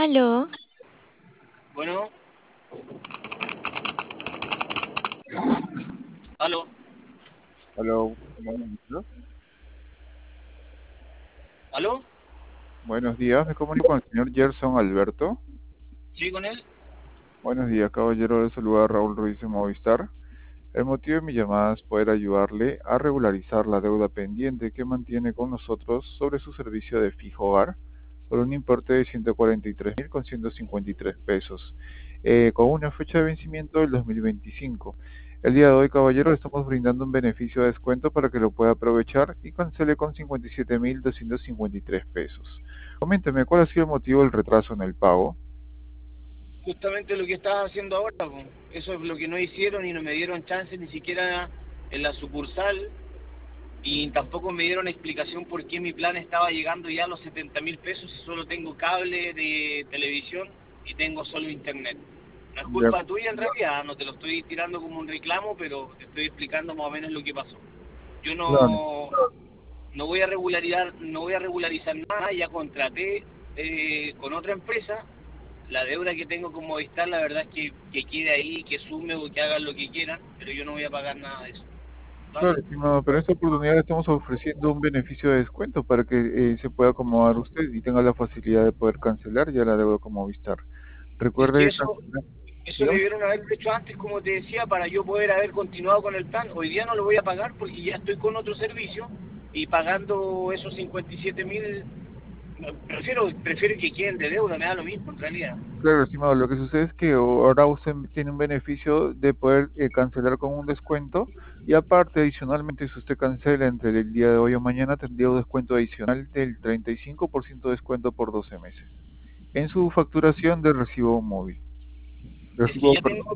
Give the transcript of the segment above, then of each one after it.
Aló, Bueno, aló, Hola, buenos días. aló, Buenos días, me comunico con el señor Gerson Alberto. ¿sí con él? Buenos días, caballero, de saludar a Raúl Ruiz de Movistar. El motivo de mi llamada es poder ayudarle a regularizar la deuda pendiente que mantiene con nosotros sobre su servicio de fijo hogar por un importe de 143.153 pesos, con una fecha de vencimiento del 2025. El día de hoy, caballero, le estamos brindando un beneficio de descuento para que lo pueda aprovechar y cancele con 57.253 pesos. Coménteme, ¿cuál ha sido el motivo del retraso en el pago? Justamente lo que estás haciendo ahora, po. Eso es lo que no hicieron y no me dieron chance ni siquiera en la sucursal y tampoco me dieron explicación por qué mi plan estaba llegando ya a los 70.000 pesos y solo tengo cable de televisión y tengo solo internet. No es De, culpa tuya en realidad, no te lo estoy tirando como un reclamo, pero te estoy explicando más o menos lo que pasó. Yo claro. no voy a regularizar nada, ya contraté con otra empresa. La deuda que tengo con Movistar, la verdad es que quede ahí, que sume o que hagan lo que quieran, pero yo no voy a pagar nada de eso. Claro, ¿Vale? estimado, pero en esta oportunidad le estamos ofreciendo un beneficio de descuento para que se pueda acomodar usted y tenga la facilidad de poder cancelar ya la deuda con Movistar. Es que Recuerde cancelar, eso dígame. debieron haber hecho antes, como te decía, para yo poder haber continuado con el plan. Hoy día no lo voy a pagar porque ya estoy con otro servicio y pagando esos 57.000, prefiero que queden de deuda, me da lo mismo en realidad. Claro, estimado, lo que sucede es que ahora usted tiene un beneficio de poder cancelar con un descuento y aparte, adicionalmente, si usted cancela entre el día de hoy o mañana, tendría un descuento adicional del 35% de descuento por 12 meses en su facturación de recibo móvil. Es que Recibo, perdón.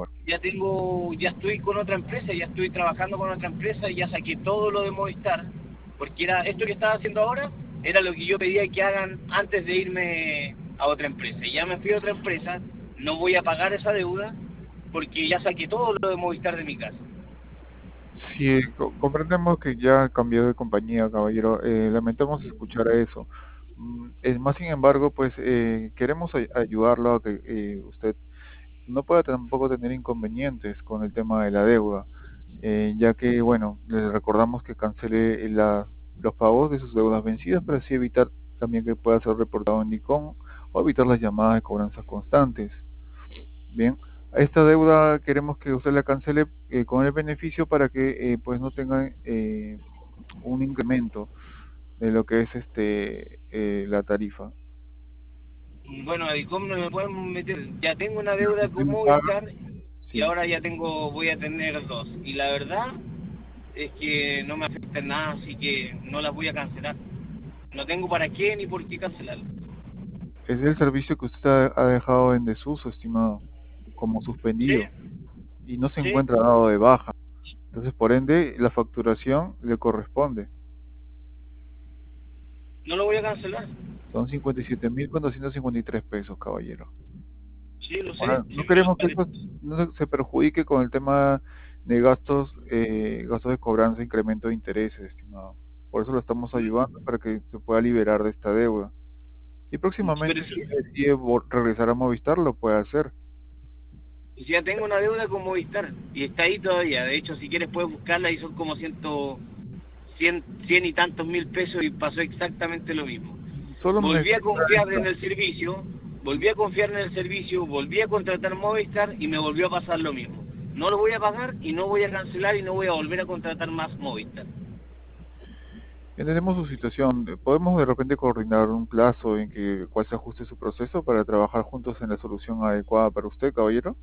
ya estoy con otra empresa, ya estoy trabajando con otra empresa y ya saqué todo lo de Movistar, porque era esto que estaba haciendo ahora, era lo que yo pedía que hagan antes de irme a otra empresa. Y ya me fui a otra empresa, no voy a pagar esa deuda, porque ya saqué todo lo de Movistar de mi casa. Sí, comprendemos que ya cambió de compañía, caballero. Lamentamos escuchar eso. Es más, sin embargo, pues queremos ayudarlo a que usted no pueda tampoco tener inconvenientes con el tema de la deuda, ya que, bueno, le recordamos que cancele los pagos de sus deudas vencidas para así evitar también que pueda ser reportado en DICOM o evitar las llamadas de cobranzas constantes. Bien, a esta deuda queremos que usted la cancele con el beneficio para que pues no tenga un incremento de lo que es la tarifa. Bueno, a Dicom no me pueden meter, ya tengo una Pero deuda usted con no paga, Movistar y sí. ahora voy a tener dos. Y la verdad es que no me afecta en nada, así que no las voy a cancelar. No tengo para qué ni por qué cancelarlas. Es el servicio que usted ha dejado en desuso, estimado, como Sí, suspendido, y no se sí, encuentra dado de baja. Entonces, por ende, la facturación le corresponde. no lo voy a cancelar. Son 57.453 pesos, caballero. Sí, lo sé, Ahora, sí, no pero queremos que esto no se perjudique con el tema de gastos de cobranza, incremento de intereses, estimado. Por eso lo estamos ayudando para que se pueda liberar de esta deuda. Y próximamente, pero si usted decide regresar a Movistar, lo puede hacer. si ya tengo una deuda con Movistar y está ahí todavía. De hecho, si quieres puedes buscarla y son como 100 y tantos mil pesos y pasó exactamente lo mismo. Solo me Volví a necesita confiar en esta. el servicio, volví a confiar en el servicio, volví a contratar Movistar y me volvió a pasar lo mismo. No lo voy a pagar y no voy a cancelar y no voy a volver a contratar más Movistar. Entendemos su situación. ¿Podemos de repente coordinar un plazo en que cual se ajuste su proceso para trabajar juntos en la solución adecuada para usted, caballero?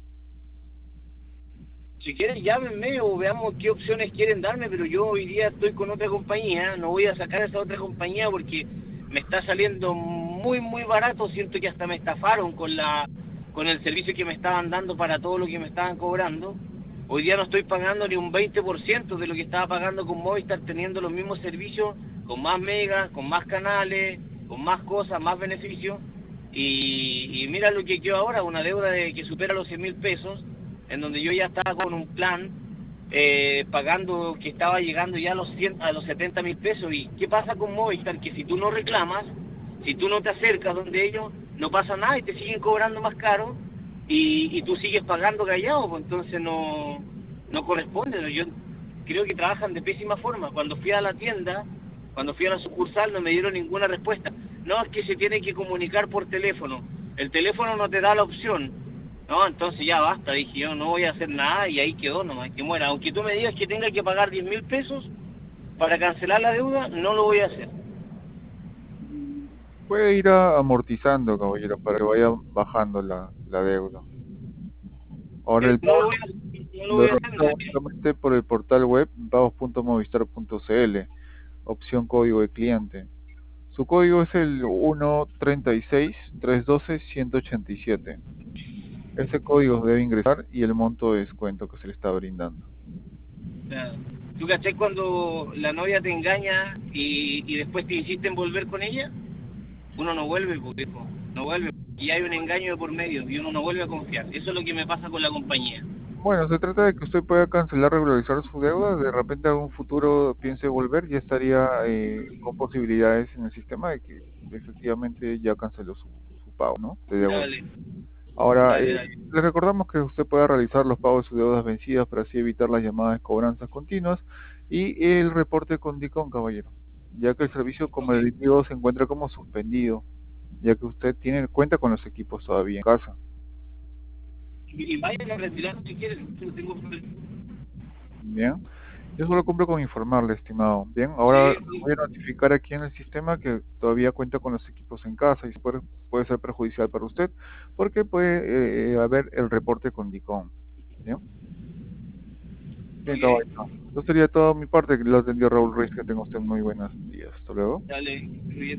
Si quieren llámenme o veamos qué opciones quieren darme, pero yo hoy día estoy con otra compañía, no voy a sacar a esa otra compañía porque me está saliendo muy barato, siento que hasta me estafaron con el servicio que me estaban dando para todo lo que me estaban cobrando. Hoy día no estoy pagando ni un 20% de lo que estaba pagando con Movistar teniendo los mismos servicios, con más megas, con más canales, con más cosas, más beneficios. Y mira lo que quedó ahora, una deuda que supera los 100.000 pesos en donde yo ya estaba con un plan pagando que estaba llegando ya a a los 70.000 pesos. ¿Y qué pasa con Movistar? Que si tú no reclamas, si tú no te acercas donde ellos, no pasa nada y te siguen cobrando más caro y tú sigues pagando callado, pues entonces no corresponde, ¿no? Yo creo que trabajan de pésima forma. Cuando fui a la tienda, cuando fui a la sucursal no me dieron ninguna respuesta. No, es que se tiene que comunicar por teléfono. El teléfono no te da la opción. No, entonces ya basta, dije yo, no voy a hacer nada y ahí quedó nomás, que muera. Aunque tú me digas que tenga que pagar 10.000 pesos para cancelar la deuda, no lo voy a hacer. Puede ir amortizando, caballero, para que vaya bajando la deuda. Ahora el No pago lo voy a, no lo lo voy a hacer, realiza únicamente por el portal web pagos.movistar.cl, opción código de cliente. Su código es el 136-312-187. Ese código debe ingresar y el monto de descuento que se le está brindando. Claro. ¿Tú caché cuando la novia te engaña y después te insiste en volver con ella? Uno no vuelve, porque no vuelve. Y hay un engaño de por medio y uno no vuelve a confiar. Eso es lo que me pasa con la compañía. Bueno, se trata de que usted pueda cancelar, regularizar su deuda, de repente en un futuro piense volver, ya estaría con posibilidades en el sistema de que efectivamente ya canceló su pago, ¿no? De deuda. Dale, Ahora, dale, dale. le recordamos que usted puede realizar los pagos de sus deudas vencidas para así evitar las llamadas de cobranzas continuas y el reporte con DICOM, caballero, ya que el servicio Ok. competitivo se encuentra como suspendido, ya que usted cuenta con los equipos todavía en casa. Y vayan a retirar si quieren. No tengo problema. Bien, yo solo cumplo con informarle, estimado. Bien, ahora Sí, le sí. voy a notificar aquí en el sistema que todavía cuenta con los equipos en casa y puede ser perjudicial para usted porque puede haber el reporte con DICOM. Bien, bien, caballero. Ok. Eso sería todo de mi parte. Lo atendió Raúl Ruiz. Que tenga usted muy buenos días. Hasta luego. Dale.